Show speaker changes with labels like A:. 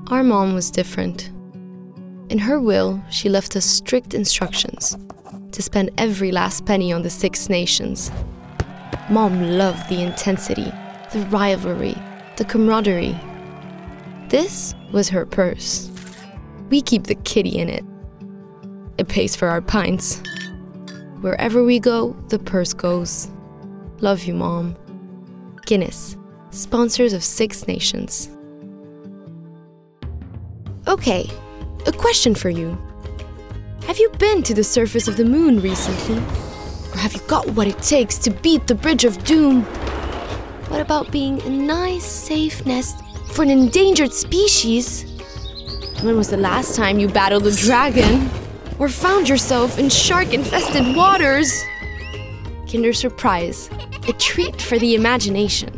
A: Our mom was different. In her will, she left us strict instructions to spend every last penny on the Six Nations. Mom loved the intensity, the rivalry, the camaraderie. This was her purse. We keep the kitty in it. It pays for our pints. Wherever we go, the purse goes. Love you, Mom. Guinness, sponsors of Six Nations. Okay, a question for you. Have you been to the surface of the moon recently? Or have you got what it takes to beat the Bridge of Doom? What about being a nice, safe nest for an endangered species? When was the last time you battled a dragon? Or found yourself in shark-infested waters? Kinder Surprise, a treat for the imagination.